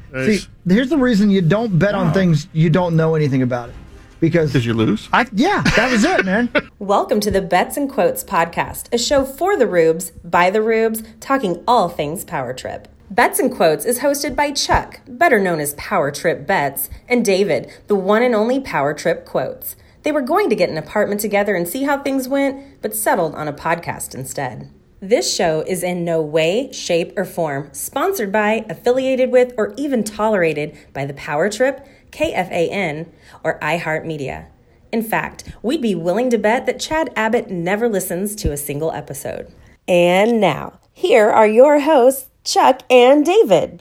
Nice. See, here's the reason you don't bet on things you don't know anything about it. Because you lose? Yeah, that was it, man. Welcome to the Bets and Quotes podcast, a show for the Rubes, by the Rubes, talking all things Power Trip. Bets and Quotes is hosted by Chuck, better known as Power Trip Bets, and David, the one and only Power Trip Quotes. They were going to get an apartment together and see how things went, but settled on a podcast instead. This show is in no way, shape, or form sponsored by, affiliated with, or even tolerated by the Power Trip, KFAN, or iHeartMedia. In fact, we'd be willing to bet that Chad Abbott never listens to a single episode. And now, here are your hosts, Chuck and David.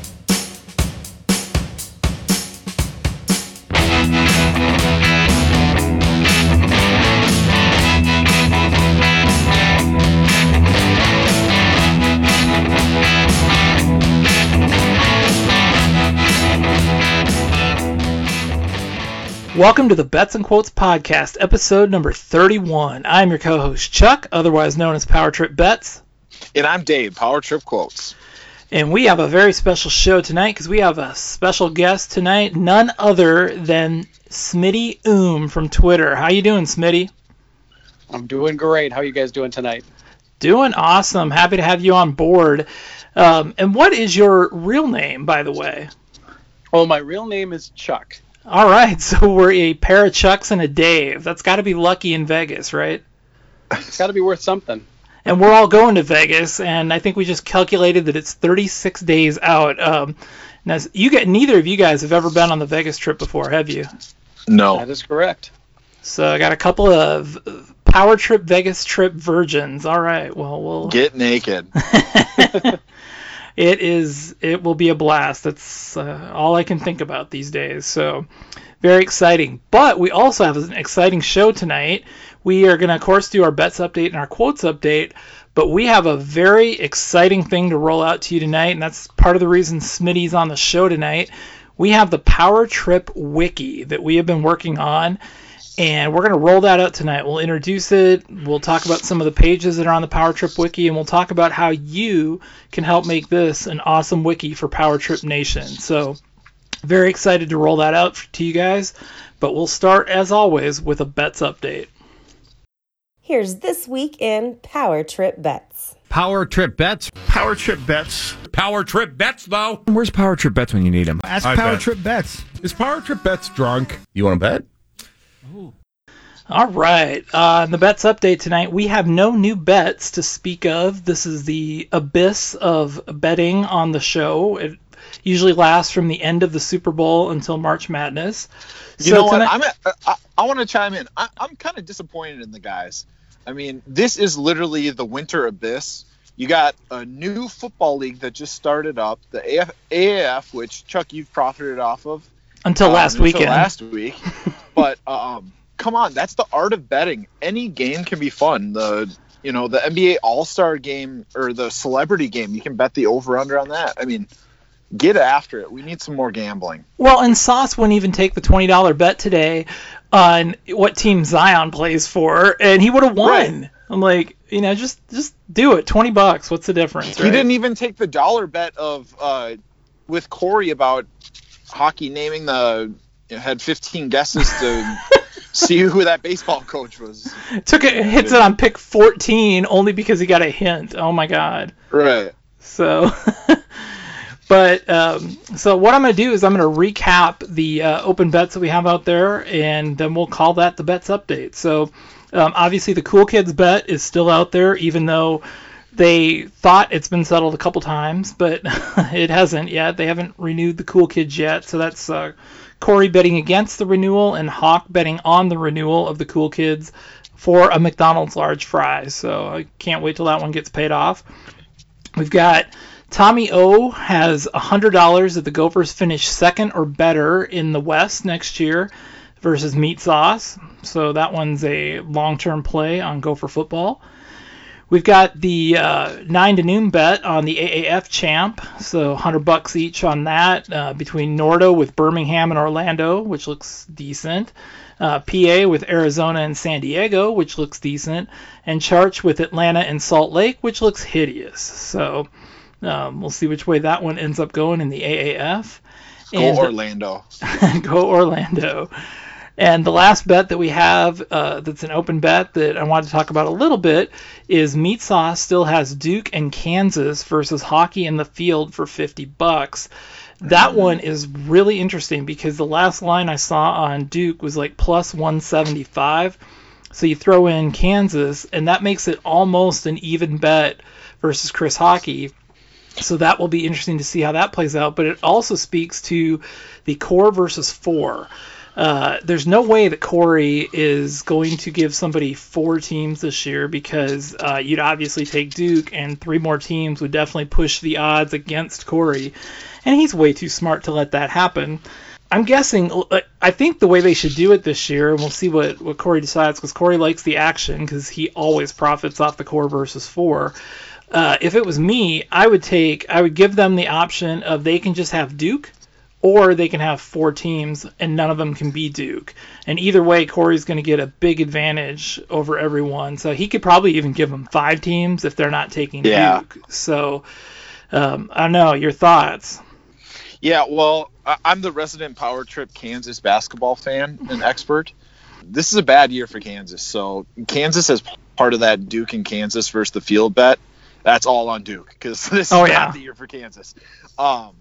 Welcome to the Bets and Quotes podcast, episode number 31. I'm your co-host, Chuck, otherwise known as Power Trip Bets. And I'm Dave, Power Trip Quotes. And we have a very special show tonight because we have a special guest tonight, none other than Smitty from Twitter. How you doing, Smitty? I'm doing great. How are you guys doing tonight? Doing awesome. Happy to have you on board. And what is your real name, by the way? Oh, my real name is Chuck. All right, so we're a pair of Chucks and a Dave. That's got to be lucky in Vegas, right? It's got to be worth something. And we're all going to Vegas, and I think we just calculated that it's 36 days out. Now, neither of you guys have ever been on the Vegas trip before, have you? No. That is correct. So I got a couple of Power Trip Vegas trip virgins. All right, well, we'll get naked. It will be a blast. That's all I can think about these days. So very exciting. But we also have an exciting show tonight. We are going to, of course, do our bets update and our quotes update. But we have a very exciting thing to roll out to you tonight, and that's part of the reason Smitty's on the show tonight. We have the Power Trip Wiki that we have been working on. And we're going to roll that out tonight. We'll introduce it. We'll talk about some of the pages that are on the Power Trip Wiki, and we'll talk about how you can help make this an awesome wiki for Power Trip Nation. So very excited to roll that out to you guys. But we'll start, as always, with a bets update. Here's this week in Power Trip Bets. Power Trip Bets. Power Trip Bets. Power Trip Bets, though. Where's Power Trip Bets when you need them? Ask I Power bet. Trip Bets. Is Power Trip Bets drunk? You want to bet? All right. In the bets update tonight, we have no new bets to speak of. This is the abyss of betting on the show. It usually lasts from the end of the Super Bowl until March Madness. You know what? I want to chime in. I'm kind of disappointed in the guys. I mean, this is literally the winter abyss. You got a new football league that just started up, the AAF, which, Chuck, you've profited off of. Until last week. But come on, that's the art of betting. Any game can be fun. The NBA All-Star game or the celebrity game, you can bet the over-under on that. I mean, get after it. We need some more gambling. Well, and Sauce wouldn't even take the $20 bet today on what team Zion plays for, and he would have won. Right. I'm like, just do it. $20. What's the difference? He didn't even take the dollar bet of with Corey about hockey naming had 15 guesses to see who that baseball coach was. Hits it on pick 14 only because he got a hint. Oh my God. Right. So, but so what I'm going to do is I'm going to recap the open bets that we have out there, and then we'll call that the bets update. So obviously the Cool Kids bet is still out there, even though they thought it's been settled a couple times, but it hasn't yet. They haven't renewed the Cool Kids yet. So that's Corey betting against the renewal and Hawk betting on the renewal of the Cool Kids for a McDonald's large fry. So I can't wait till that one gets paid off. We've got Tommy O has $100 that the Gophers finish second or better in the West next year versus Meat Sauce. So that one's a long-term play on Gopher football. We've got the 9 to noon bet on the AAF champ, so $100 each on that between Nordo with Birmingham and Orlando, which looks decent. PA with Arizona and San Diego, which looks decent. And Charch with Atlanta and Salt Lake, which looks hideous. So We'll see which way that one ends up going in the AAF. Go Orlando. Go Orlando. And the last bet that we have that's an open bet that I wanted to talk about a little bit is Meat Sauce still has Duke and Kansas versus Hockey in the Field for $50. That one is really interesting because the last line I saw on Duke was like plus 175. So you throw in Kansas, and that makes it almost an even bet versus Chris Hockey. So that will be interesting to see how that plays out. But it also speaks to the core versus four. There's no way that Corey is going to give somebody 4 teams this year because you'd obviously take Duke, and 3 more teams would definitely push the odds against Corey. And he's way too smart to let that happen. I'm guessing, I think the way they should do it this year, and we'll see what Corey decides, because Corey likes the action because he always profits off the core versus 4. If it was me, I would give them the option of they can just have Duke, or they can have 4 teams and none of them can be Duke. And either way, Corey's going to get a big advantage over everyone. So he could probably even give them 5 teams if they're not taking Duke. So I don't know, your thoughts? Yeah, well, I'm the resident Power Trip Kansas basketball fan and expert. This is a bad year for Kansas. So Kansas as part of that Duke and Kansas versus the field bet. That's all on Duke because this is not the year for Kansas. I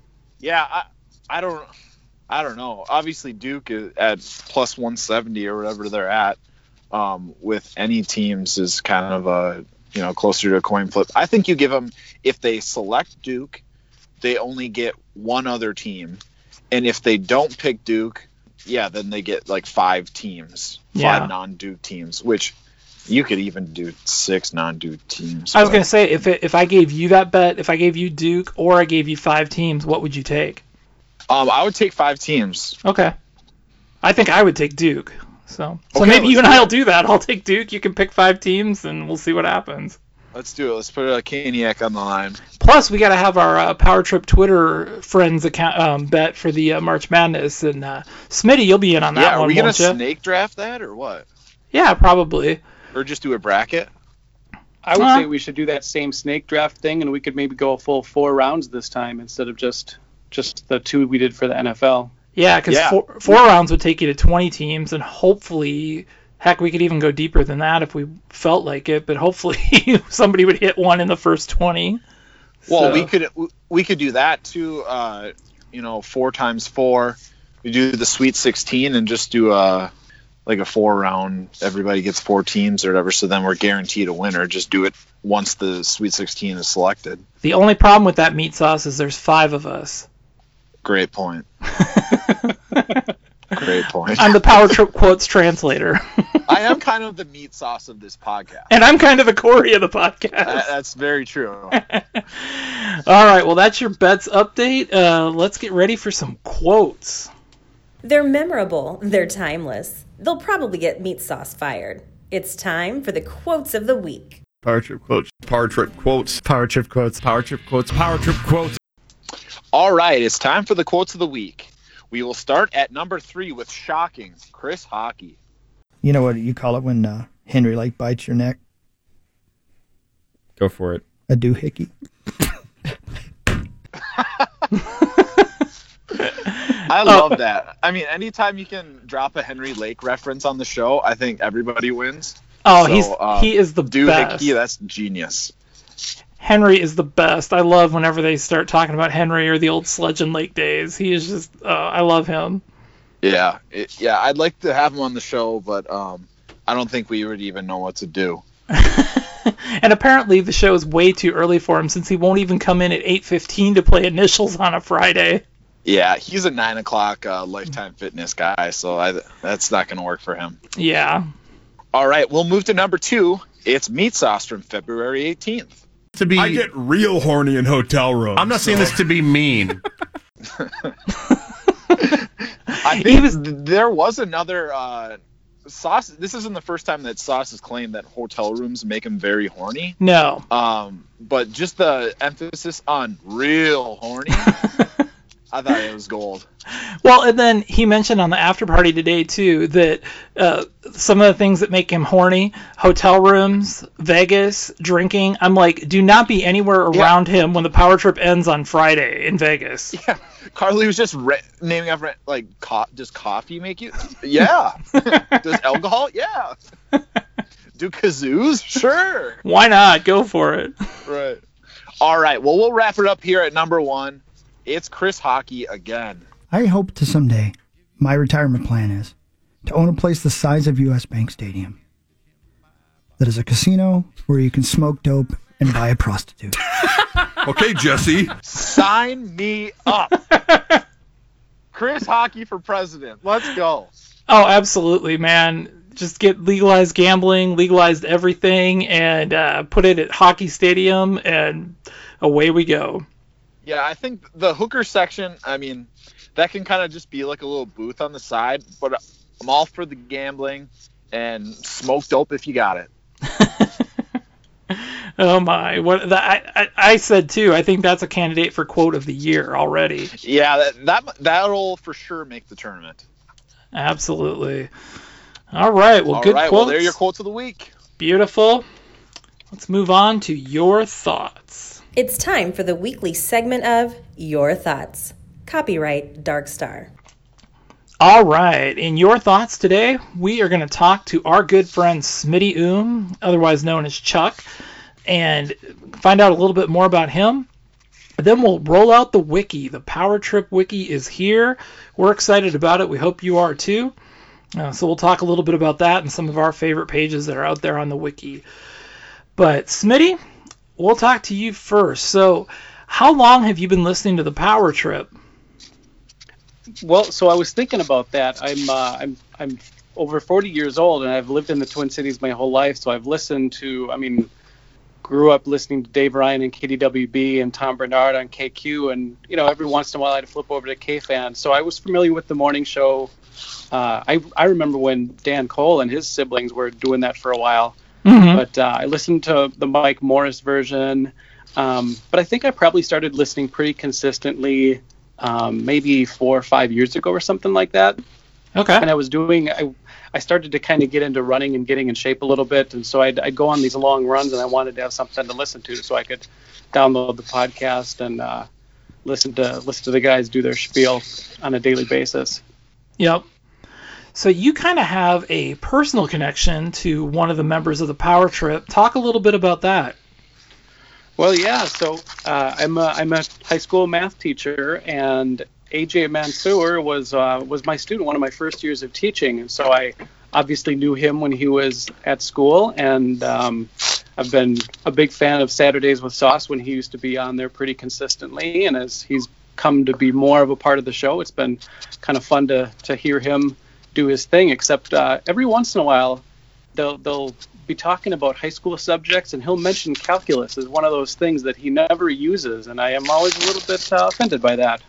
don't know. Obviously, Duke is at plus 170 or whatever they're at. With any teams is kind of a closer to a coin flip. I think you give them, if they select Duke, they only get one other team, and if they don't pick Duke, then they get like 5 teams, 5 non-Duke teams, which. You could even do 6 non-Duke teams. I was going to say, if I gave you that bet, if I gave you Duke or I gave you 5 teams, what would you take? I would take 5 teams. Okay. I think I would take Duke. So maybe you and I will do that. I'll take Duke. You can pick 5 teams, and we'll see what happens. Let's do it. Let's put a Caniac on the line. Plus, we got to have our Power Trip Twitter friends account bet for the March Madness. And Smitty, you'll be in on that one, are we going to won't you? snake draft that or what? Yeah, probably. Or just do a bracket? I would say we should do that same snake draft thing, and we could maybe go a full 4 rounds this time instead of just the 2 we did for the NFL. Yeah, because 4 rounds would take you to 20 teams, and hopefully, heck, we could even go deeper than that if we felt like it. But hopefully, somebody would hit one in the first 20. Well, we could do that too. 4 times 4. We do the Sweet 16 and just do like a 4 round, everybody gets 4 teams or whatever, so then we're guaranteed a winner. Just do it once the Sweet 16 is selected. The only problem with that Meat Sauce is there's 5 of us. Great point. Great point. I'm the Power Trip Quotes translator. I am kind of the Meat Sauce of this podcast. And I'm kind of the Corey of the podcast. That's very true. All right, well, that's your bets update. Let's get ready for some quotes. They're memorable. They're timeless. They'll probably get Meat Sauce fired. It's time for the quotes of the week. Power Trip Quotes. Power Trip Quotes. Power Trip Quotes. Power Trip Quotes. Power Trip Quotes. All right, it's time for the quotes of the week. We will start at number 3 with shocking Chris Hockey. You know what you call it when Henry Lake bites your neck? Go for it. A doohickey. I love that. I mean, anytime you can drop a Henry Lake reference on the show, I think everybody wins. Oh, he is the best. Doohickey, that's genius. Henry is the best. I love whenever they start talking about Henry or the old Sledge and Lake days. He is just, I love him. Yeah, I'd like to have him on the show, but I don't think we would even know what to do. And apparently the show is way too early for him since he won't even come in at 8:15 to play initials on a Friday. Yeah, he's a 9 o'clock Lifetime Fitness guy, so that's not going to work for him. Yeah. All right, we'll move to number 2. It's Meat Sauce from February 18th. I get real horny in hotel rooms. I'm not saying this to be mean. I think there was another Sauce. This isn't the first time that Sauce has claimed that hotel rooms make him very horny. No. But just the emphasis on real horny, I thought it was gold. Well, and then he mentioned on the after party today, too, that some of the things that make him horny, hotel rooms, Vegas, drinking. I'm like, do not be anywhere around him when the power trip ends on Friday in Vegas. Yeah. Carly was just naming off, like, does coffee make you? Yeah. Does alcohol? Yeah. Do kazoos? Sure. Why not? Go for it. Right. All right. Well, we'll wrap it up here at number 1. It's Chris Hockey again. I hope to someday, my retirement plan is to own a place the size of U.S. Bank Stadium. That is a casino where you can smoke dope and buy a prostitute. Okay, Jesse. Sign me up. Chris Hockey for president. Let's go. Oh, absolutely, man. Just get legalized gambling, legalized everything, and put it at Hockey Stadium, and away we go. Yeah, I think the hooker section, I mean, that can kind of just be like a little booth on the side, but I'm all for the gambling and smoke dope if you got it. Oh my! I said too. I think that's a candidate for quote of the year already. Yeah, that'll for sure make the tournament. Absolutely. All right. Well, good quotes. Well, they're your quotes of the week. Beautiful. Let's move on to your thoughts. It's time for the weekly segment of Your Thoughts. Copyright Dark Star. All right. In Your Thoughts today, we are going to talk to our good friend Smitty Oom, otherwise known as Chuck, and find out a little bit more about him. Then we'll roll out the wiki. The Power Trip wiki is here. We're excited about it. We hope you are too. So we'll talk a little bit about that and some of our favorite pages that are out there on the wiki. But Smitty, we'll talk to you first. So how long have you been listening to the Power Trip? Well, so I was thinking about that. I'm over 40 years old, and I've lived in the Twin Cities my whole life. So I've listened to, grew up listening to Dave Ryan and KDWB and Tom Bernard on KQ, and every once in a while I'd flip over to KFan. So I was familiar with the morning show. I remember when Dan Cole and his siblings were doing that for a while. Mm-hmm. But I listened to the Mike Morris version. But I think I probably started listening pretty consistently maybe 4 or 5 years ago or something like that. Okay. And I started to kind of get into running and getting in shape a little bit, and so I'd go on these long runs, and I wanted to have something to listen to, so I could download the podcast and listen to the guys do their spiel on a daily basis. Yep. So you kind of have a personal connection to one of the members of the Power Trip. Talk a little bit about that. Well, yeah. So I'm a high school math teacher, and AJ Mansour was my student one of my first years of teaching, and so I obviously knew him when he was at school, and I've been a big fan of Saturdays with Sauce when he used to be on there pretty consistently, and as he's come to be more of a part of the show, it's been kind of fun to hear him do his thing, except every once in a while they'll be talking about high school subjects, and he'll mention calculus as one of those things that he never uses, and I am always a little bit offended by that.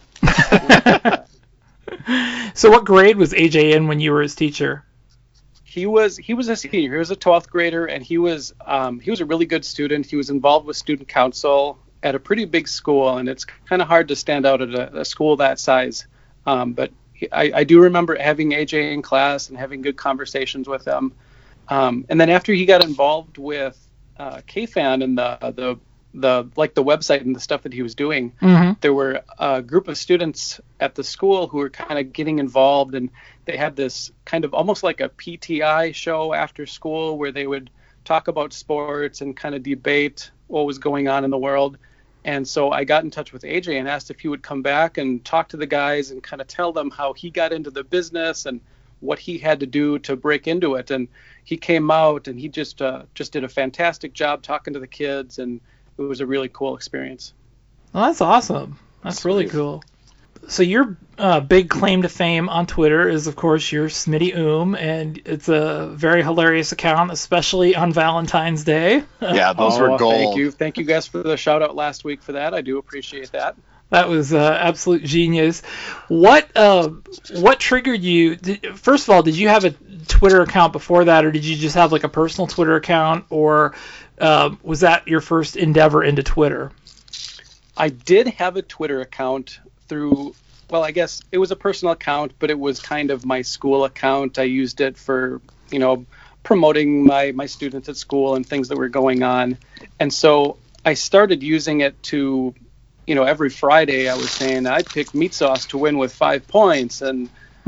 So what grade was AJ in when you were his teacher? He was a senior. He was a 12th grader, and he was a really good student. He was involved with student council at a pretty big school, and it's kind of hard to stand out at a school that size. But I do remember having AJ in class and having good conversations with him. And then after he got involved with KFan and the website and the stuff that he was doing, mm-hmm. There were a group of students at the school who were kind of getting involved, and they had this kind of almost like a PTI show after school where they would talk about sports and kind of debate what was going on in the world. And so I got in touch with AJ and asked if he would come back and talk to the guys and kind of tell them how he got into the business and what he had to do to break into it. And he came out and he just did a fantastic job talking to the kids, and it was a really cool experience. Well, that's awesome. That's really cool. So your big claim to fame on Twitter is, of course, your Smitty Oom, and it's a very hilarious account, especially on Valentine's Day. Yeah, those were gold. Thank you guys for the shout out last week for that. I do appreciate that. That was absolute genius. What triggered you? First of all, did you have a Twitter account before that, or did you just have like a personal Twitter account, or was that your first endeavor into Twitter? I did have a Twitter account through, well, I guess it was a personal account, but it was kind of my school account. I used it for, promoting my students at school and things that were going on. And so I started using it to, every Friday I was saying I picked meat sauce to win with 5 points. And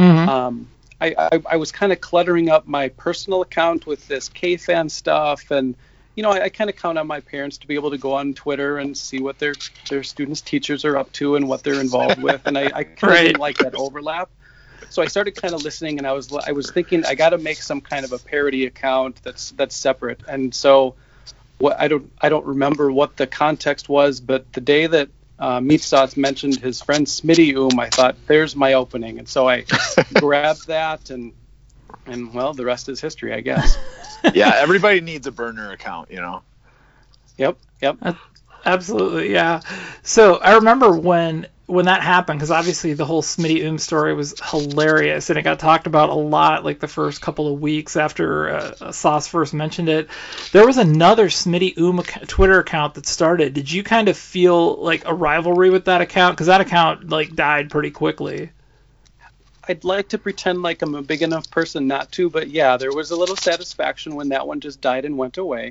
I was kind of cluttering up my personal account with this K-Fan stuff. And, I kind of count on my parents to be able to go on Twitter and see what their students' teachers are up to and what they're involved with. And I kind of didn't like that overlap. So I started kind of listening, and I was thinking I got to make some kind of a parody account that's separate. And so I don't remember what the context was, but the day that Meat Sauce mentioned his friend Smitty I thought, there's my opening. And so I grabbed that, and well, the rest is history, I guess. Yeah, everybody needs a burner account, Yep. Absolutely, yeah. So I remember when that happened, because obviously the whole Smitty story was hilarious, and it got talked about a lot like the first couple of weeks after Sauce first mentioned it. There was another Smitty Twitter account that started. Did you kind of feel like a rivalry with that account? Because that account died pretty quickly. I'd like to pretend like I'm a big enough person not to, but yeah, there was a little satisfaction when that one just died and went away.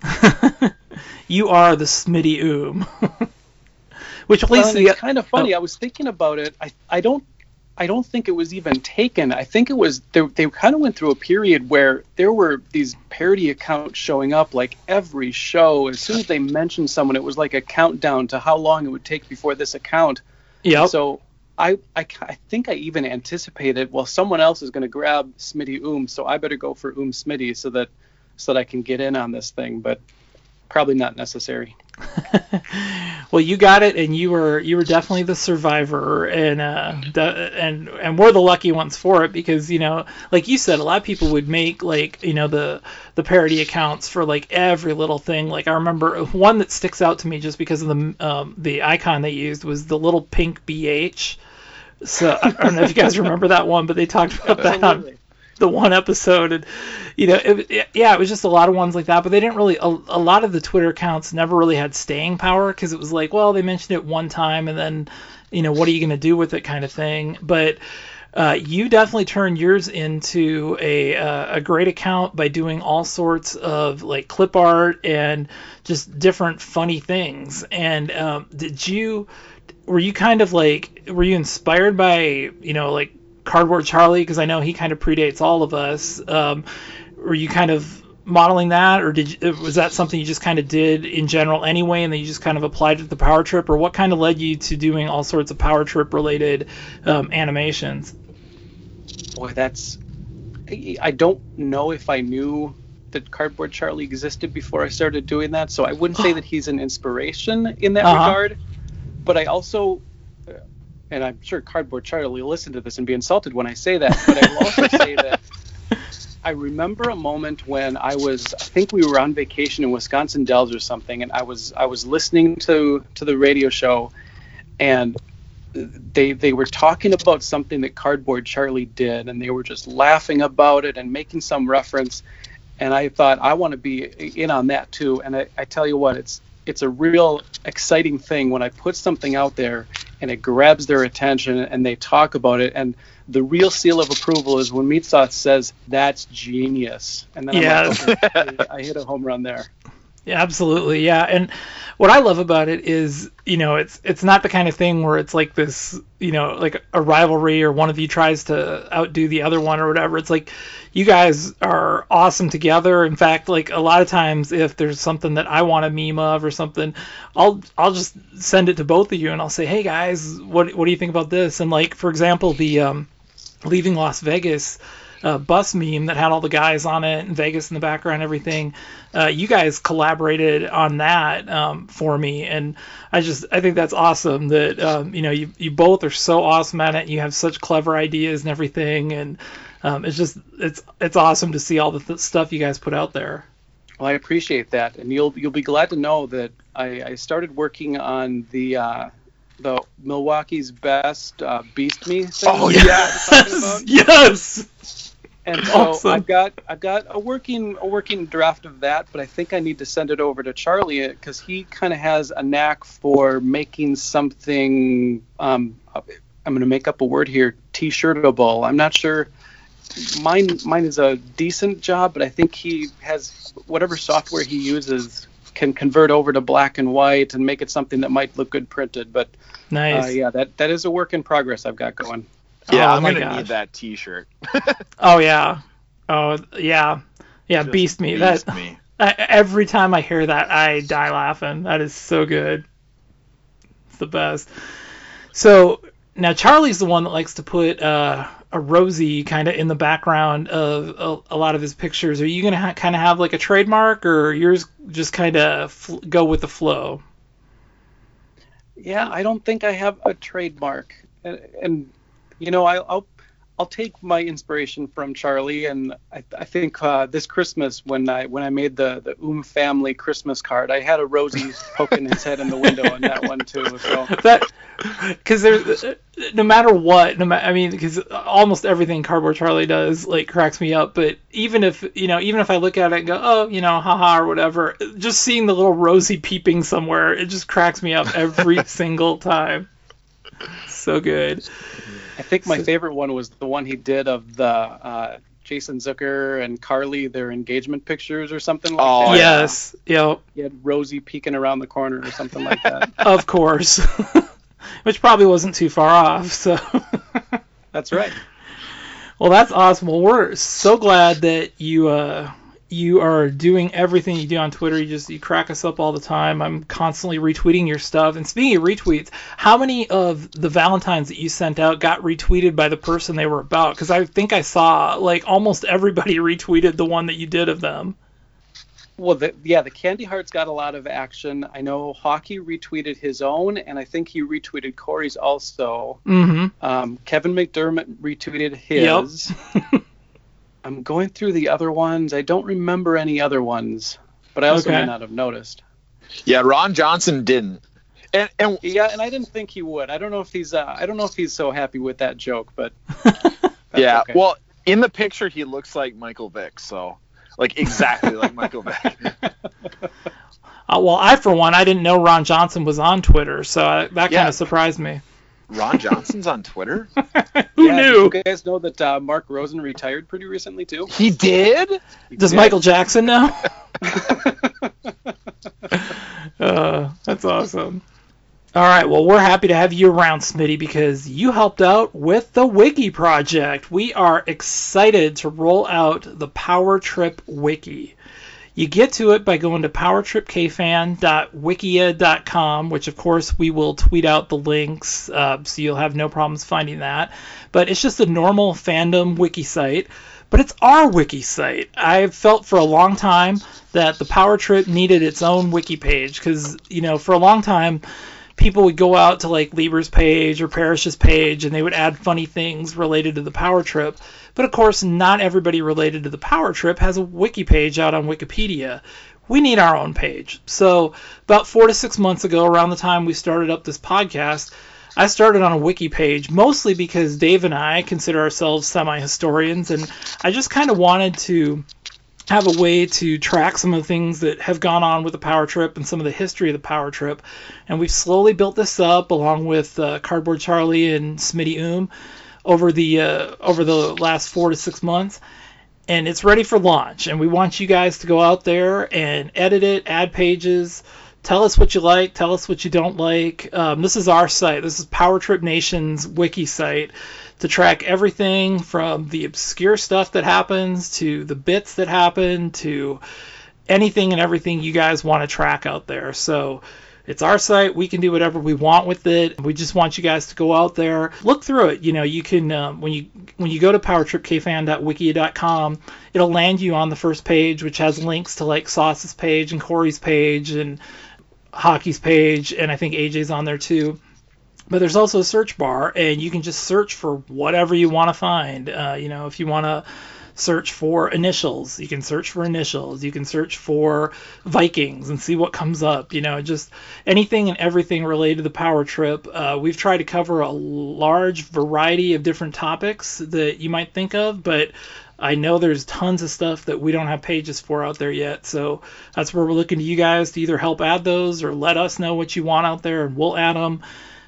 You are the Smitty Which at least it's kind of funny. I was thinking about it. I don't think it was even taken. I think it was they kind of went through a period where there were these parody accounts showing up like every show. As soon as they mentioned someone, it was like a countdown to how long it would take before this account. Yeah. So I think I even anticipated, well, someone else is going to grab Smitty so I better go for Smitty so that I can get in on this thing, but probably not necessary. Well, you got it, and you were definitely the survivor, and we're the lucky ones for it, because like you said, a lot of people would make the parody accounts for every little thing. Like I remember one that sticks out to me just because of the icon they used was the little pink BH. So I don't know if you guys remember that one, but they talked about that on the one episode, and it was just a lot of ones like that, but they didn't really a lot of the Twitter accounts never really had staying power, because it was like, well, they mentioned it one time and then what are you going to do with it kind of thing. But you definitely turned yours into a great account by doing all sorts of clip art and just different funny things. And were you kind of were you inspired by Cardboard Charlie, because I know he kind of predates all of us? Were you kind of modeling that, or was that something you just kind of did in general anyway, and then you just kind of applied it to the Power Trip, or what kind of led you to doing all sorts of Power Trip related animations? Boy, I don't know if I knew that Cardboard Charlie existed before I started doing that, so I wouldn't say that he's an inspiration in that regard. But I also, and I'm sure Cardboard Charlie will listen to this and be insulted when I say that, but I will also say that I remember a moment when I think we were on vacation in Wisconsin Dells or something, and I was listening to the radio show, and they were talking about something that Cardboard Charlie did, and they were just laughing about it and making some reference, and I thought, I want to be in on that too. And I tell you what, it's a real exciting thing when I put something out there and it grabs their attention and they talk about it. And the real seal of approval is when Meat Sauce says, "That's genius." And then I'm like, okay, I hit a home run there. Yeah, absolutely. Yeah. And what I love about it is, it's not the kind of thing where it's like this, like a rivalry or one of you tries to outdo the other one or whatever. It's like you guys are awesome together. In fact, a lot of times if there's something that I want a meme of or something, I'll just send it to both of you and I'll say, "Hey guys, what do you think about this?" And for example, the Leaving Las Vegas bus meme that had all the guys on it in Vegas in the background, everything. You guys collaborated on that for me, and I think that's awesome that you both are so awesome at it. You have such clever ideas and everything, and it's awesome to see all the stuff you guys put out there. Well, I appreciate that, and you'll be glad to know that I started working on the Milwaukee's Best Beast Me thing. Oh yes, yes. And so awesome. I've got a working draft of that, but I think I need to send it over to Charlie because he kind of has a knack for making something a I'm going to make up a word here, T-shirtable. I'm not sure. Mine is a decent job, but I think he has whatever software he uses can convert over to black and white and make it something that might look good printed. But nice. Yeah, that is a work in progress I've got going. Yeah, Oh, I'm my gonna gosh. need that T-shirt. Oh yeah. Oh yeah. Yeah, Just beast me. beast me. Every time I hear that, I die laughing. That is so good. It's the best. So now Charlie's the one that likes to put a Rosie kind of in the background of a lot of his pictures. Are you gonna kind of have like a trademark, or yours just kind of go with the flow? Yeah, I don't think I have a trademark, and you know, I'll take my inspiration from Charlie, and I think this Christmas when I made the family Christmas card, I had a Rosie poking his head in the window on that one too. So That, because there's no matter what, I mean, because almost everything Cardboard Charlie does like cracks me up. But even if I look at it and go, oh, haha or whatever, just seeing the little Rosie peeping somewhere, it just cracks me up every single time. So good. I think my favorite one was the one he did of the Jason Zucker and Carly, their engagement pictures or something like Oh, that. yeah. Yes. Yep. He had Rosie peeking around the corner or something like that. Of course. Which probably wasn't too far off. So. That's right. Well, that's awesome. Well, we're so glad that you are doing everything you do on Twitter. You crack us up all the time. I'm constantly retweeting your stuff. And speaking of retweets, how many of the Valentines that you sent out got retweeted by the person they were about? Because I think I saw like almost everybody retweeted the one that you did of them. Well, the Candy Hearts got a lot of action. I know Hockey retweeted his own, and I think he retweeted Corey's also. Mm-hmm. Kevin McDermott retweeted his. Yep. I'm going through the other ones. I don't remember any other ones, but I also Okay. may not have noticed. Yeah, Ron Johnson didn't. And Yeah, and I didn't think he would. I don't know if he's so happy with that joke, but yeah, okay. well, in the picture he looks like Michael Vick, so like exactly like Michael Vick. Well, I for one, I didn't know Ron Johnson was on Twitter, so that kind Yeah. of surprised me. Ron Johnson's on Twitter? Who Yeah, knew? did you guys know that Mark Rosen retired pretty recently too? He did? Does Yeah. Michael Jackson know? That's awesome. All right, well, we're happy to have you around, Smitty, because you helped out with the Wiki project. We are excited to roll out the Power Trip Wiki. You get to it by going to powertripkfan.wikia.com, which, of course, we will tweet out the links, so you'll have no problems finding that. But it's just a normal fandom wiki site, but it's our wiki site. I've felt for a long time that the Power Trip needed its own wiki page because, for a long time, people would go out to like Lieber's page or Parrish's page and they would add funny things related to the Power Trip. But of course, not everybody related to the Power Trip has a wiki page out on Wikipedia. We need our own page. So about 4 to 6 months ago, around the time we started up this podcast, I started on a wiki page, mostly because Dave and I consider ourselves semi-historians, and I just kind of wanted to have a way to track some of the things that have gone on with the Power Trip and some of the history of the Power Trip. And we've slowly built this up along with Cardboard Charlie and Smitty over the last 4 to 6 months. And it's ready for launch. And we want you guys to go out there and edit it, add pages, tell us what you like, tell us what you don't like. This is our site. This is Power Trip Nation's wiki site to track everything from the obscure stuff that happens to the bits that happen to anything and everything you guys want to track out there. So it's our site. We can do whatever we want with it. We just want you guys to go out there, look through it. You can when you go to powertripkfan.wikia.com, it'll land you on the first page, which has links to like Sauce's page and Corey's page and Hockey's page, and I think AJ's on there too. But there's also a search bar, and you can just search for whatever you want to find. If you want to search for initials, you can search for initials. You can search for Vikings and see what comes up. Just anything and everything related to the Power Trip. We've tried to cover a large variety of different topics that you might think of, but I know there's tons of stuff that we don't have pages for out there yet. So that's where we're looking to you guys to either help add those or let us know what you want out there, and we'll add them.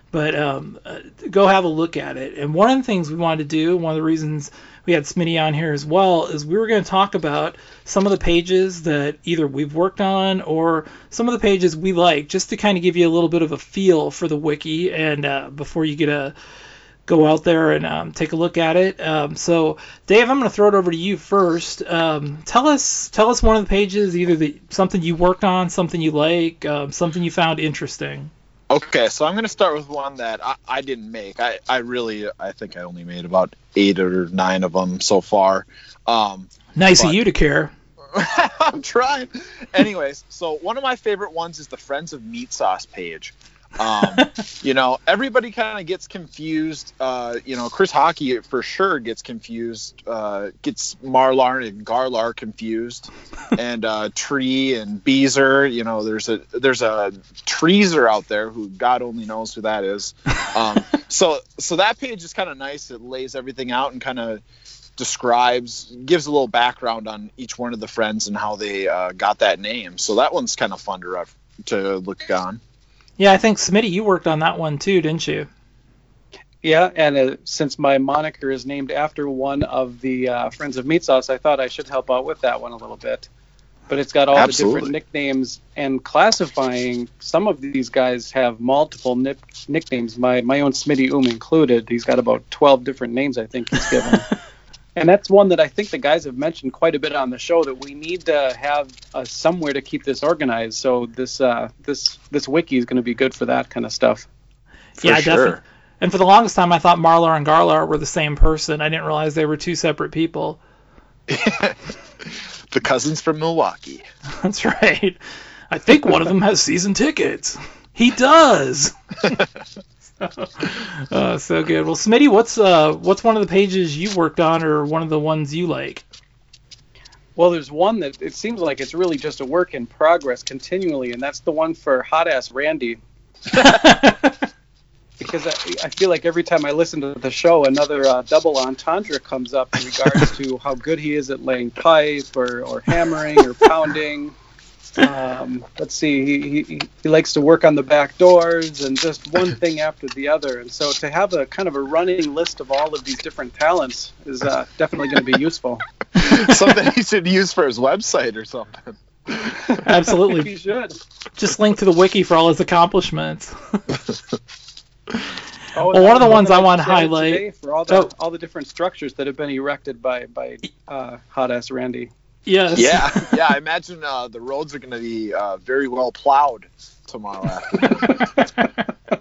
But go have a look at it. And one of the things we wanted to do, one of the reasons we had Smitty on here as well, is we were going to talk about some of the pages that either we've worked on or some of the pages we like, just to kind of give you a little bit of a feel for the wiki, and before you go out there and take a look at it. So, Dave, I'm going to throw it over to you first. Tell us one of the pages, either something you worked on, something you like, something you found interesting. Okay, so I'm going to start with one that I didn't make. I think I only made about 8 or 9 of them so far. Nice of you to care. I'm trying. Anyways, so one of my favorite ones is the Friends of Meat Sauce page. Everybody kind of gets confused. Chris Hockey for sure gets confused, gets Marlar and Garlar confused, and Tree and Beezer. There's a Treezer out there who God only knows who that is. So that page is kind of nice. It lays everything out and kind of gives a little background on each one of the friends and how they got that name. So that one's kind of fun to look on. Yeah, I think, Smitty, you worked on that one too, didn't you? Yeah, and since my moniker is named after one of the Friends of Meat Sauce, I thought I should help out with that one a little bit. But it's got all the different nicknames and classifying. Some of these guys have multiple nicknames, my own Smitty included. He's got about 12 different names, I think he's given. And that's one that I think the guys have mentioned quite a bit on the show, that we need to have somewhere to keep this organized. So this wiki is going to be good for that kind of stuff. Yeah, definitely. And for the longest time, I thought Marlar and Garlar were the same person. I didn't realize they were 2 separate people. The cousins from Milwaukee. That's right. I think one of them has season tickets. He does. So good. Well, Smitty, what's one of the pages you worked on, or one of the ones you like? Well, there's one that it seems like it's really just a work in progress continually, and that's the one for Hot Ass Randy. Because I feel like every time I listen to the show, another double entendre comes up in regards to how good he is at laying pipe or hammering or pounding. Let's see, he likes to work on the back doors, and just one thing after the other. And so to have a kind of a running list of all of these different talents is definitely going to be useful. Something he should use for his website or something. Absolutely. He should. Just link to the wiki for all his accomplishments. Well, one of the ones I want to highlight for all the different structures that have been erected by Hot Ass Randy. Yes. Yeah. I imagine the roads are going to be very well plowed tomorrow afternoon.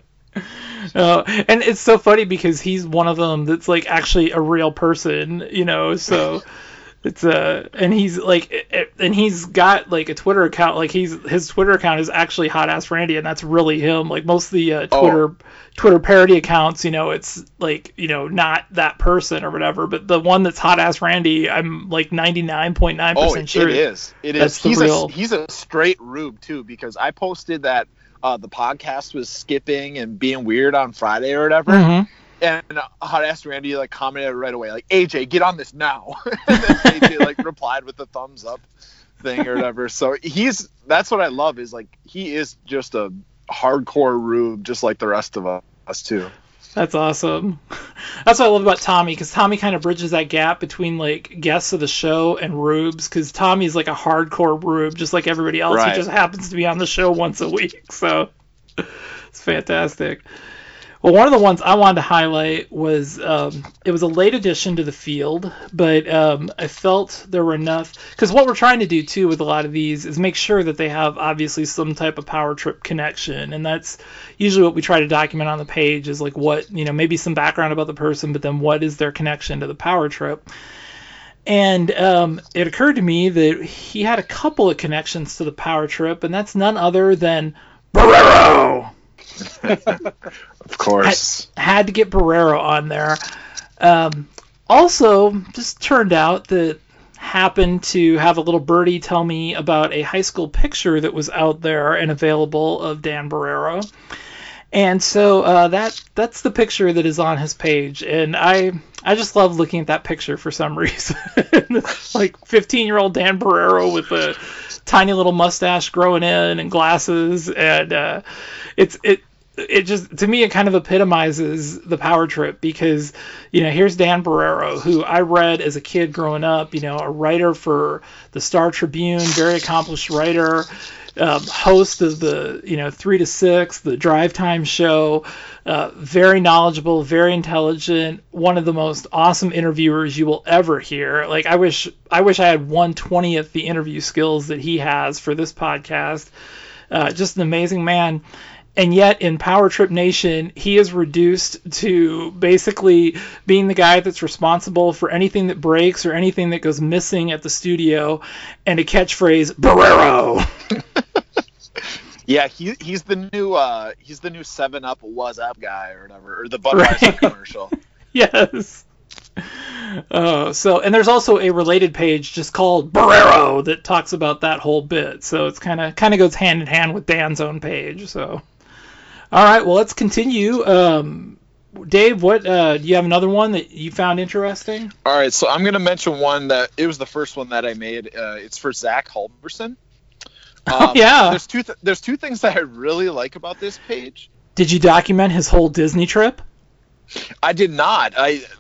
And it's so funny because he's one of them that's like actually a real person, so it's and he's got like a Twitter account, like his Twitter account is actually Hot Ass Randy, and that's really him. Like most of the Twitter parody accounts, it's like, not that person or whatever, but the one that's Hot Ass Randy, I'm like 99.9% sure. It is. He's a straight rube too, because I posted that the podcast was skipping and being weird on Friday or whatever. Mm-hmm. And Hot Ass Randy commented right away, like, AJ, get on this now. And then AJ replied with the thumbs up thing or whatever. So that's what I love, is he is just a hardcore rube, just like the rest of us too. That's awesome. That's what I love about Tommy, because Tommy kind of bridges that gap between guests of the show and rubes, because Tommy's like a hardcore rube, just like everybody else. Right. He just happens to be on the show once a week. So it's fantastic. Well, one of the ones I wanted to highlight was, it was a late addition to the field, but I felt there were enough, because what we're trying to do too with a lot of these is make sure that they have obviously some type of power trip connection, and that's usually what we try to document on the page, is what, maybe some background about the person, but then what is their connection to the power trip. And it occurred to me that he had a couple of connections to the power trip, and that's none other than Barrero. Of course. Had to get Barrero on there. Also, just turned out that happened to have a little birdie tell me about a high school picture that was out there and available of Dan Barrero. And so that's the picture that is on his page. And I just love looking at that picture for some reason. 15-year-old Dan Barrero with a tiny little mustache growing in and glasses. And it just, to me, it kind of epitomizes the power trip because, here's Dan Barreiro, who I read as a kid growing up, a writer for the Star Tribune, very accomplished writer, host of the 3 to 6, the Drive Time show, very knowledgeable, very intelligent, one of the most awesome interviewers you will ever hear. Like, I wish I had 1/20th the interview skills that he has for this podcast. Just an amazing man. And yet in Power Trip Nation, he is reduced to basically being the guy that's responsible for anything that breaks or anything that goes missing at the studio, and a catchphrase, Barreiro. Yeah, he's the new 7-Up What's Up guy or whatever, or the Budweiser commercial. Yes. And there's also a related page just called Barreiro that talks about that whole bit. So it's kind of goes hand in hand with Dan's own page. So, all right, well, let's continue. Dave, what do you have another one that you found interesting? All right, so I'm going to mention one that it was the first one that I made. It's for Zach Halverson. Yeah. There's two things that I really like about this page. Did you document his whole Disney trip? I did not.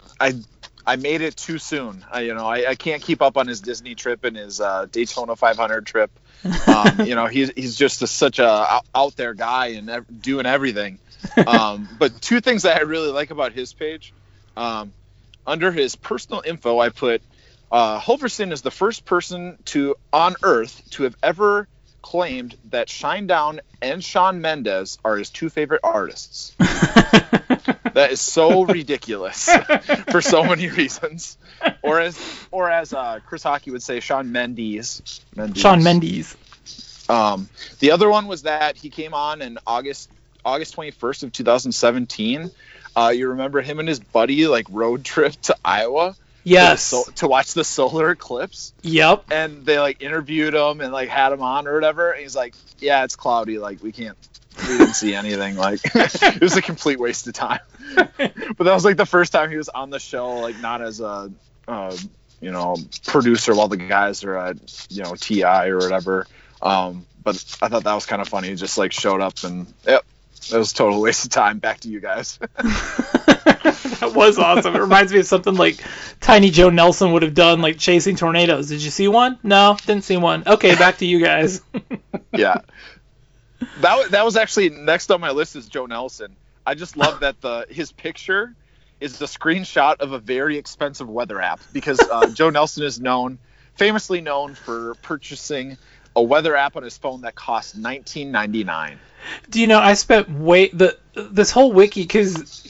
I made it too soon. I can't keep up on his Disney trip and his Daytona 500 trip. He's just such a out there guy and doing everything. But two things that I really like about his page. Under his personal info, I put Halverson is the first person on Earth to have ever claimed that Shinedown and Shawn Mendes are his two favorite artists. That is so ridiculous for so many reasons. Or as Chris Hockey would say, Shawn Mendes. Shawn Mendes. The other one was that he came on in August 21st of 2017. You remember him and his buddy road trip to Iowa? Yes. To watch the solar eclipse. Yep. And they interviewed him and had him on or whatever. And he's like, yeah, it's cloudy. We didn't see anything. It was a complete waste of time. But that was the first time he was on the show, not as a producer while the guys are at TI or whatever. But I thought that was kind of funny. He just showed up and yep, that was a total waste of time. Back to you guys. That was awesome. It reminds me of something Tiny Joe Nelson would have done, chasing tornadoes. Did you see one? No, didn't see one. Okay, back to you guys. Yeah. That was actually next on my list is Joe Nelson. I just love that his picture is the screenshot of a very expensive weather app because Joe Nelson is famously known for purchasing a weather app on his phone that costs $19.99. Do you know, I spent this whole wiki because,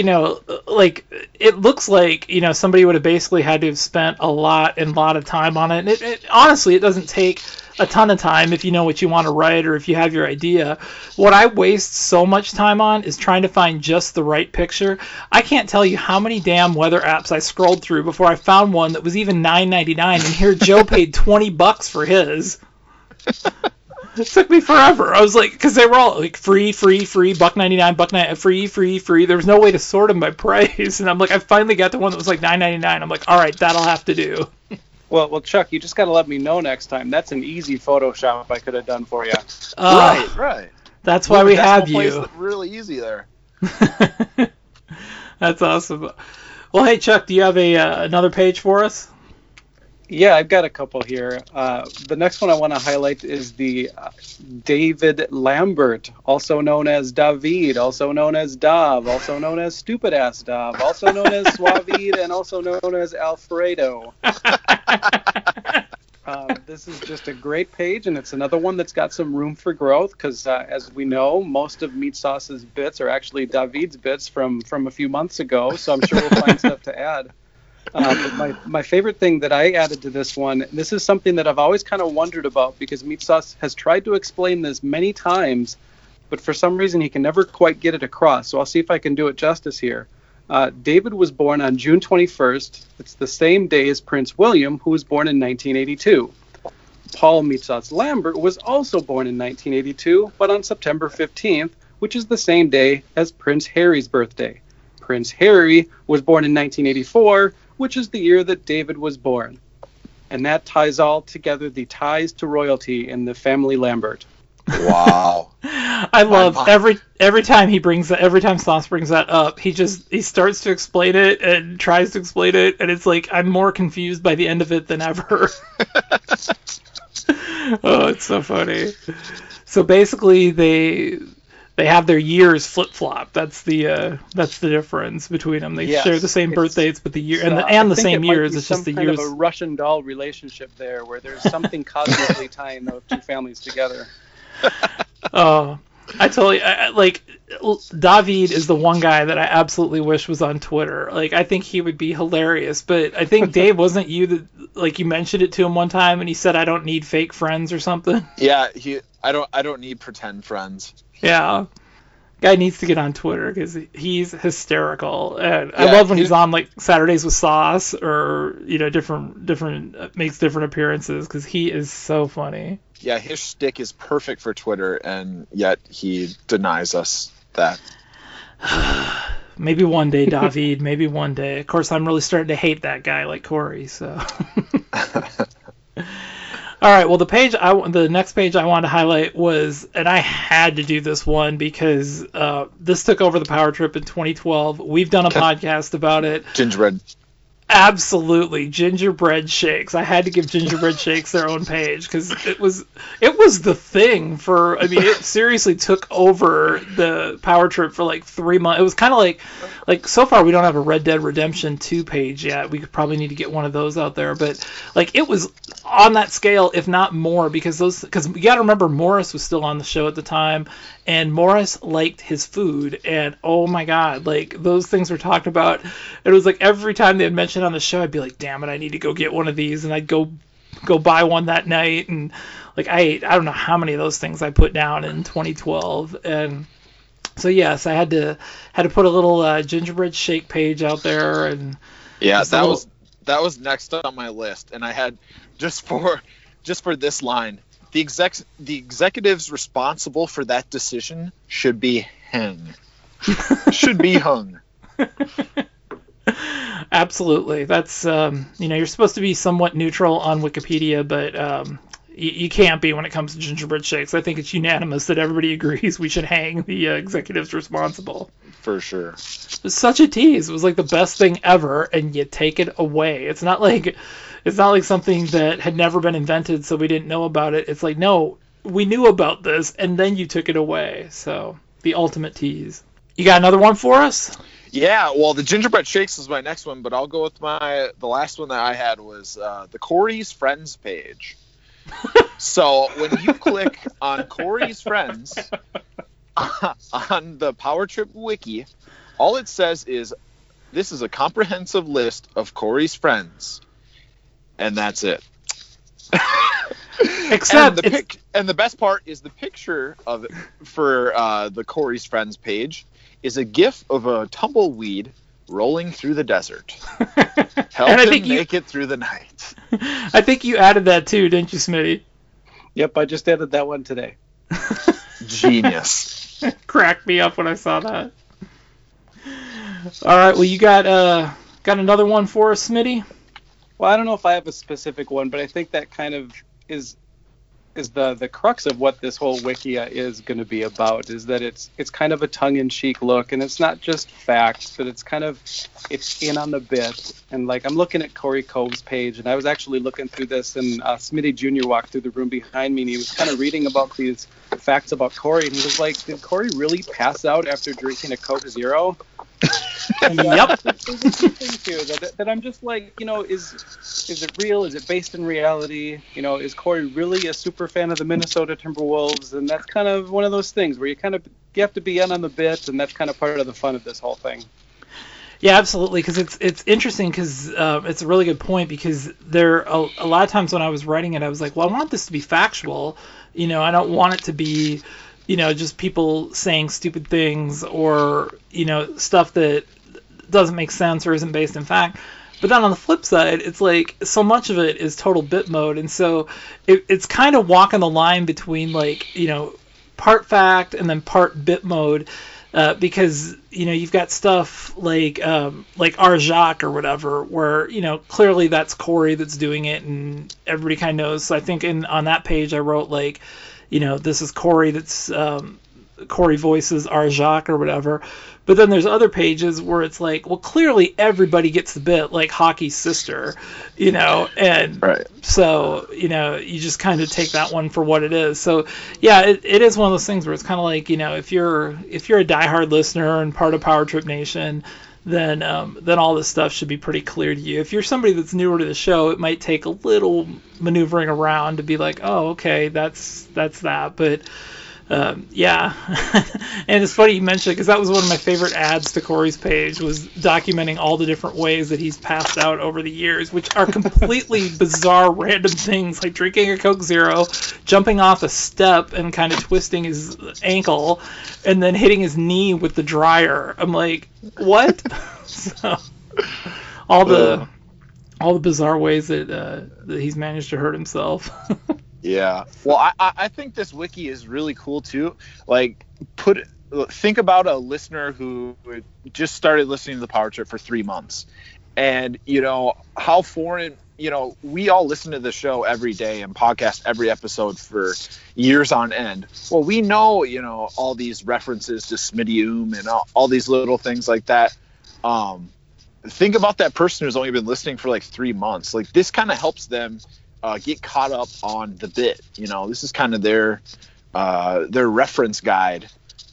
it looks like, somebody would have basically had to have spent a lot of time on it. And honestly, it doesn't take a ton of time if you know what you want to write or if you have your idea. What I waste so much time on is trying to find just the right picture. I can't tell you how many damn weather apps I scrolled through before I found one that was even $9.99, and here Joe paid $20 for his. It took me forever. I was because they were all free, $1.99, $1.99, free. There was no way to sort them by price, and I'm I finally got the one that was $9.99. I'm all right, that'll have to do. Well, Chuck, you just got to let me know next time. That's an easy Photoshop I could have done for you. Right. That's why we have you. Really easy there. That's awesome. Well, hey, Chuck, do you have another page for us? Yeah, I've got a couple here. The next one I want to highlight is the David Lambert, also known as David, also known as Dav, also known as Stupid Ass Dav, also known as Suavid, and also known as Alfredo. This is just a great page, and it's another one that's got some room for growth because, as we know, most of Meat Sauce's bits are actually David's bits from a few months ago, so I'm sure we'll find stuff to add. But my favorite thing that I added to this one, this is something that I've always kind of wondered about because Meat Sauce has tried to explain this many times, but for some reason he can never quite get it across. So I'll see if I can do it justice here. David was born on June 21st. It's the same day as Prince William, who was born in 1982. Paul Meat Sauce Lambert was also born in 1982, but on September 15th, which is the same day as Prince Harry's birthday. Prince Harry was born in 1984, which is the year that David was born. And that ties all together the ties to royalty in the family Lambert. Wow. I love every time he brings that, every time Sauce brings that up, he starts to explain it and tries to explain it, and it's like I'm more confused by the end of it than ever. Oh, it's so funny. So basically, they have their years flip flop. That's the difference between them. They share the same birth dates, but the year and the same years. It's just the years. Of a Russian doll relationship there, where there's something cosmically tying those two families together. Oh, I totally like. David is the one guy that I absolutely wish was on Twitter. Like, I think he would be hilarious. But I think Dave, wasn't you that, like, you mentioned it to him one time and he said, "I don't need fake friends" or something? Yeah, I don't need pretend friends. Yeah. Guy needs to get on Twitter because he's hysterical. And I love when he's on, like, Saturdays with Sauce, or, you know, different makes different appearances, because he is so funny. Yeah, his shtick is perfect for Twitter, and yet he denies us that. Maybe one day, David. Maybe one day. Of course, I'm really starting to hate that guy like Corey. So. All right. Well, the next page I wanted to highlight was, and I had to do this one because this took over the Power Trip in 2012. We've done a podcast about it. Gingerbread. Absolutely, gingerbread shakes. I had to give gingerbread shakes their own page because it was the thing for. I mean, it seriously took over the Power Trip for like 3 months. It was kind of like so far we don't have a Red Dead Redemption 2 page yet. We could probably need to get one of those out there, but like it was on that scale, if not more, because you got to remember Morris was still on the show at the time, and Morris liked his food, and oh my god, like those things were talked about. It was like every time they had mentioned on the show, I'd be like, damn it, I need to go get one of these, and I'd go buy one that night, and like I ate, I don't know how many of those things I put down in 2012, and so yes, I had to put a little gingerbread shake page out there, and yeah, that was next on my list, and I had just for this line, the executives responsible for that decision should be hung. Should be hung. Absolutely. That's you're supposed to be somewhat neutral on Wikipedia, but you can't be when it comes to gingerbread shakes. I think it's unanimous that everybody agrees we should hang the executives responsible. For sure. It was such a tease. It was like the best thing ever, and you take it away. It's not like something that had never been invented, so we didn't know about it. It's like, no, we knew about this, and then you took it away. So the ultimate tease. You got another one for us? Yeah, well, the gingerbread shakes is my next one, but I'll go with the last one that I had was the Corey's Friends page. So when you click on Corey's Friends on the Power Trip Wiki, all it says is, this is a comprehensive list of Corey's friends, and that's it. Except and the best part is the picture of it for the Corey's Friends page is a GIF of a tumbleweed rolling through the desert. Help him make it through the night. I think you added that too, didn't you, Smitty? Yep, I just added that one today. Genius. Cracked me up when I saw that. All right, well, you got another one for us, Smitty? Well, I don't know if I have a specific one, but I think that kind of is the crux of what this whole Wikia is going to be about, is that it's kind of a tongue-in-cheek look, and it's not just facts, but it's in on the bit. And like, I'm looking at Corey Cove's page, and I was actually looking through this, and Smitty Jr. walked through the room behind me, and he was kind of reading about these facts about Corey, and he was like, did Corey really pass out after drinking a Coke Zero? And, yep. There's a few things here that I'm just like, is it real? Is it based in reality? Is Corey really a super fan of the Minnesota Timberwolves? And that's kind of one of those things where you have to be in on the bit, and that's kind of part of the fun of this whole thing. Yeah, absolutely, because it's interesting, because it's a really good point, because there a lot of times when I was writing it, I was like, well, I want this to be factual. I don't want it to be just people saying stupid things, or, stuff that doesn't make sense or isn't based in fact. But then on the flip side, it's like so much of it is total bit mode. And so it's kind of walking the line between part fact and then part bit mode, because, you've got stuff like R. Jacques or whatever, where, clearly that's Corey that's doing it and everybody kind of knows. So I think on that page I wrote this is Corey, that's Corey voices our Jacques or whatever. But then there's other pages where it's like, well, clearly everybody gets the bit, like Hockey's sister, and Right. so, you just kind of take that one for what it is. So, yeah, it is one of those things where it's kind of like, if you're a diehard listener and part of Power Trip Nation, then all this stuff should be pretty clear to you. If you're somebody that's newer to the show, it might take a little maneuvering around to be like, oh, okay, that's that. But yeah, and it's funny you mentioned, because that was one of my favorite ads to Corey's page, was documenting all the different ways that he's passed out over the years, which are completely bizarre, random things, like drinking a Coke Zero, jumping off a step and kind of twisting his ankle, and then hitting his knee with the dryer. I'm like, what? So, all the bizarre ways that he's managed to hurt himself. Yeah. Well, I think this wiki is really cool too. Like, think about a listener who just started listening to the Power Trip for 3 months, and how foreign. We all listen to the show every day and podcast every episode for years on end. Well, we know all these references to Smitty and all these little things like that. Think about that person who's only been listening for like 3 months. Like, this kind of helps them get caught up on the bit. This is kind of their reference guide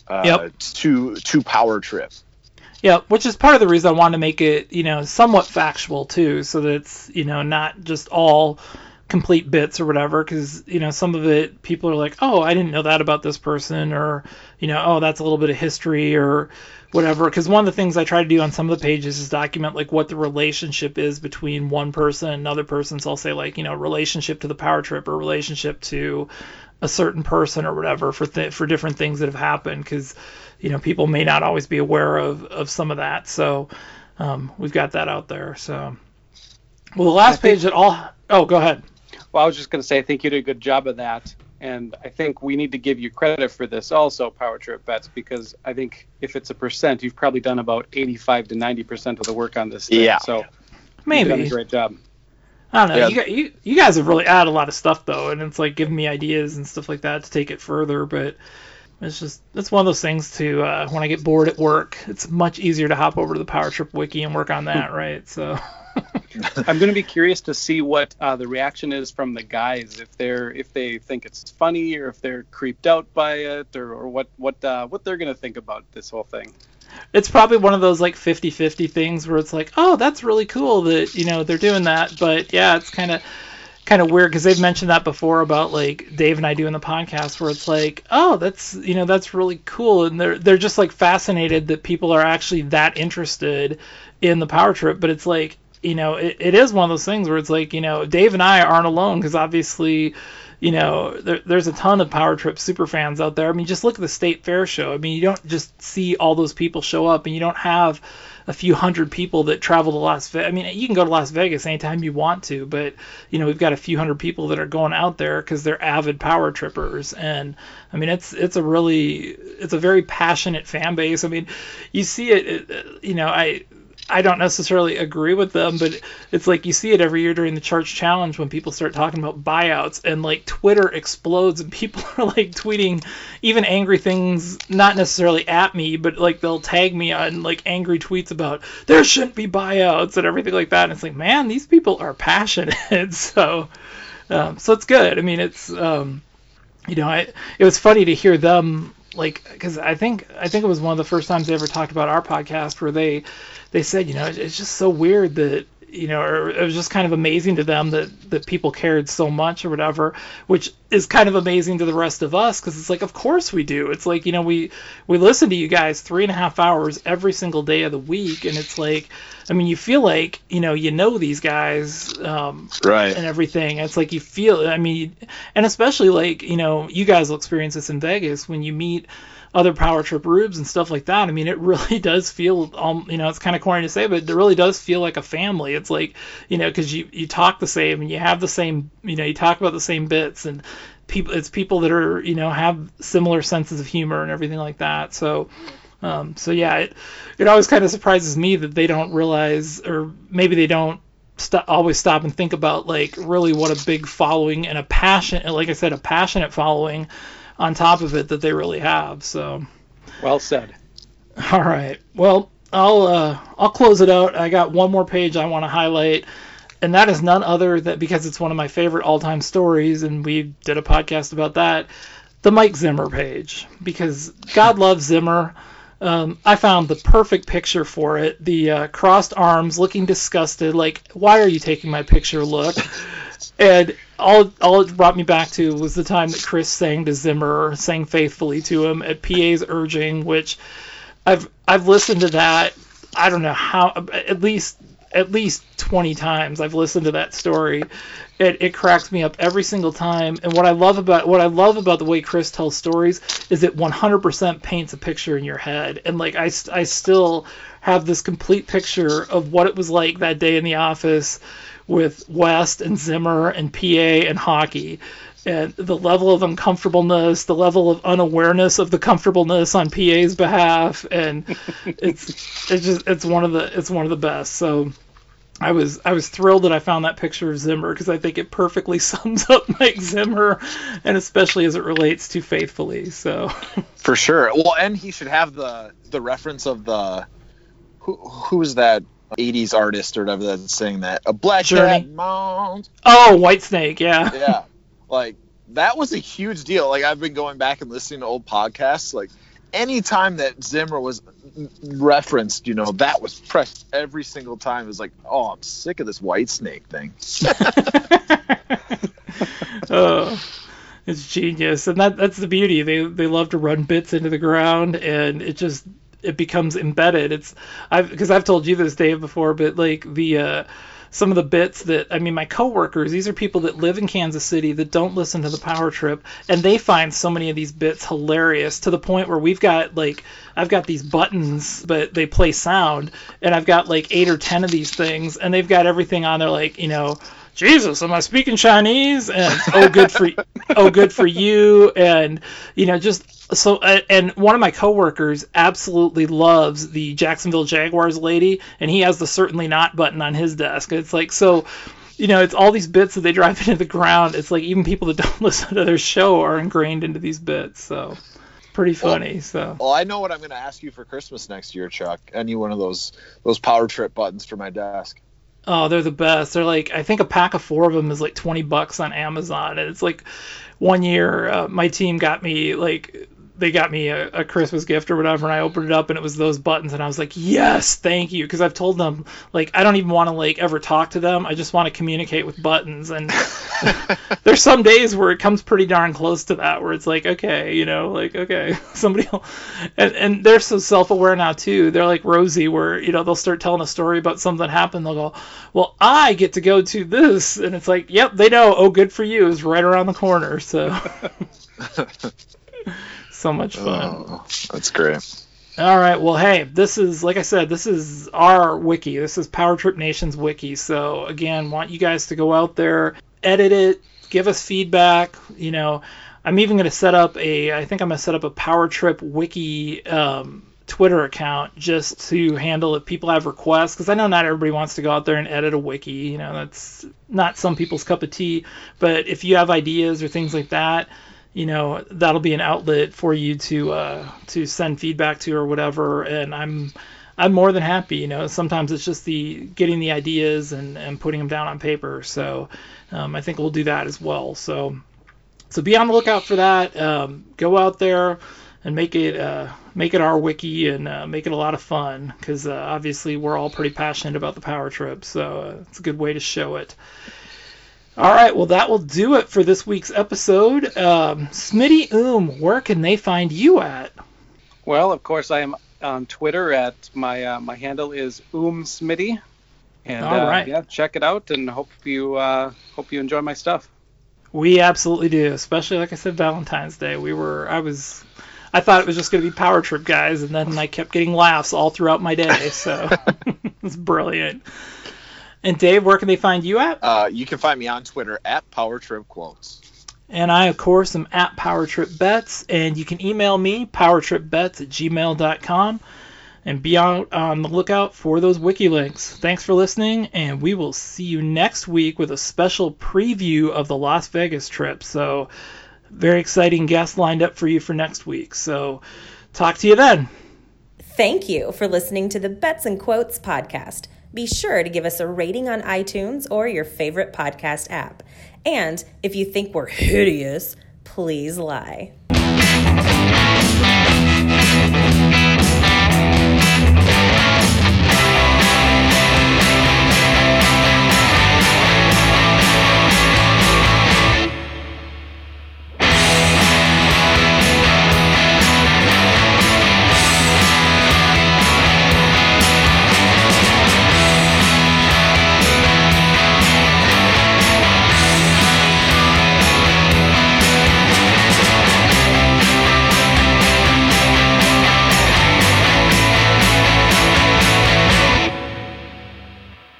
to Power Trip. Yeah, which is part of the reason I wanted to make it, somewhat factual too, so that it's, not just all complete bits or whatever, because, some of it, people are like, oh, I didn't know that about this person, or, oh, that's a little bit of history or whatever. Because one of the things I try to do on some of the pages is document, like, what the relationship is between one person and another person. So I'll say, like, relationship to the Power Trip, or relationship to a certain person or whatever, for different things that have happened, because people may not always be aware of some of that. So we've got that out there. So, well, the last page that oh, go ahead. Well, I was just going to say, I think you did a good job of that. And I think we need to give you credit for this also, Power Trip Bets, because I think if it's a percent, you've probably done about 85 to 90% of the work on this thing. Yeah. So maybe. you've done a great job. I don't know. Yeah. You guys have really added a lot of stuff, though, and it's like giving me ideas and stuff like that to take it further. But it's one of those things to when I get bored at work, it's much easier to hop over to the Power Trip Wiki and work on that, right? So I'm going to be curious to see what the reaction is from the guys, if they think it's funny, or if they're creeped out by it, or what they're going to think about this whole thing. It's probably one of those like 50-50 things where it's like, oh, that's really cool that they're doing that, but yeah, it's kind of weird, because they've mentioned that before about like Dave and I doing the podcast, where it's like, oh, that's really cool, and they're just like fascinated that people are actually that interested in the Power Trip. But it's like, it is one of those things where it's like, Dave and I aren't alone, because obviously, there's a ton of Power Trip super fans out there. I mean, just look at the State Fair show. I mean, you don't just see all those people show up, and you don't have a few hundred people that travel to Las Vegas. I mean, you can go to Las Vegas anytime you want to, but, we've got a few hundred people that are going out there because they're avid Power Trippers. And, I mean, it's a very passionate fan base. I mean, you see it, I don't necessarily agree with them, but it's like you see it every year during the Charts Challenge when people start talking about buyouts, and like Twitter explodes and people are like tweeting even angry things, not necessarily at me, but like they'll tag me on like angry tweets about there shouldn't be buyouts and everything like that. And it's like, man, these people are passionate. So it's good. I mean, it's it was funny to hear them, like, because I think it was one of the first times they ever talked about our podcast, where they said, it's just so weird that, or it was just kind of amazing to them that people cared so much or whatever, which is kind of amazing to the rest of us, because it's like, of course we do. It's like, we listen to you guys 3.5 hours every single day of the week, and it's like, I mean, you feel like, these guys, right, and everything. It's like you feel, I mean, and especially like, you guys will experience this in Vegas when you meet other Power Trip rubes and stuff like that. I mean, it really does feel, it's kind of corny to say, but it really does feel like a family. It's like, because you talk the same, and you have the same, you talk about the same bits, and it's people that are, have similar senses of humor and everything like that. So yeah, it always kind of surprises me that they don't realize, or maybe they don't always stop and think about like really what a big following and a passionate following on top of it that they really have. So Well said. all right, well, I'll close it out. I got one more page I want to highlight, and that is none other than, because it's one of my favorite all-time stories, and we did a podcast about that, the Mike Zimmer page, because God loves Zimmer. I found the perfect picture for it. The crossed arms, looking disgusted, like, why are you taking my picture look? And all it brought me back to was the time that Chris sang to Zimmer, sang faithfully to him at PA's urging, which I've listened to that, I don't know how, at least 20 times I've listened to that story. It cracks me up every single time. And what I love about the way Chris tells stories is it 100% paints a picture in your head. And like I still have this complete picture of what it was like that day in the office with West and Zimmer and PA and hockey. And the level of uncomfortableness, the level of unawareness of the comfortableness on PA's behalf, and it's one of the best. So I was thrilled that I found that picture of Zimmer, because I think it perfectly sums up Mike Zimmer, and especially as it relates to faithfully. So For sure. Well, and he should have the reference of the who is that 80s artist or whatever that's saying that, a black Journey. cat mount. Oh, Whitesnake, yeah. Yeah. Like, that was a huge deal. Like, I've been going back and listening to old podcasts. Like, any time that Zimmer was referenced, that was pressed every single time. It was like, oh, I'm sick of this Whitesnake thing. Oh, it's genius. And that's the beauty. They love to run bits into the ground, and it becomes embedded. Because I've told you this, Dave, before, but like some of the bits my coworkers, these are people that live in Kansas City that don't listen to the Power Trip, and they find so many of these bits hilarious, to the point where I've got these buttons, but they play sound, and I've got like 8 or 10 of these things, and they've got everything on there, like, Jesus, am I speaking Chinese? And good for you, and and one of my coworkers absolutely loves the Jacksonville Jaguars lady, and he has the certainly not button on his desk. It's like, so, it's all these bits that they drive into the ground. It's like even people that don't listen to their show are ingrained into these bits. So pretty funny. Well, I know what I'm going to ask you for Christmas next year, Chuck. Any one of those Power Trip buttons for my desk. Oh, they're the best. They're like, I think a pack of 4 of them is like $20 on Amazon. And it's like, one year my team got me they got me a Christmas gift or whatever, and I opened it up and it was those buttons, and I was like, yes, thank you, because I've told them, like, I don't even want to like ever talk to them. I just want to communicate with buttons, and there's some days where it comes pretty darn close to that, where it's like, okay, okay, somebody will, and they're so self-aware now too. They're like Rosie, where they'll start telling a story about something that happened. They'll go, well, I get to go to this, and it's like, yep, they know. Oh, good for you is right around the corner. So. So much fun. Oh, that's great. All right. Well, hey, this is, like I said, this is our wiki. This is Power Trip Nation's wiki. So, again, want you guys to go out there, edit it, give us feedback. I'm even going to set up a Power Trip wiki Twitter account just to handle if people have requests, because I know not everybody wants to go out there and edit a wiki. That's not some people's cup of tea. But if you have ideas or things like that, that'll be an outlet for you to send feedback to or whatever, and I'm more than happy. Sometimes it's just getting the ideas and putting them down on paper. So I think we'll do that as well. So be on the lookout for that. Go out there and make it our wiki, and make it a lot of fun, because obviously we're all pretty passionate about the Power Trip. So it's a good way to show it. All right, well, that will do it for this week's episode. Smitty where can they find you at? Well, of course, I am on Twitter at my handle is Smitty, and all right. Yeah, check it out, and hope you enjoy my stuff. We absolutely do, especially, like I said, Valentine's Day. I thought it was just going to be Power Trip guys, and then I kept getting laughs all throughout my day, so it's brilliant. And Dave, where can they find you at? You can find me on Twitter at PowerTripQuotes. And I, of course, am at PowerTripBets, and you can email me, powertripbets@gmail.com. and be out on the lookout for those wiki links. Thanks for listening, and we will see you next week with a special preview of the Las Vegas trip. So very exciting guests lined up for you for next week. So talk to you then. Thank you for listening to the Bets and Quotes podcast. Be sure to give us a rating on iTunes or your favorite podcast app. And if you think we're hideous, please lie.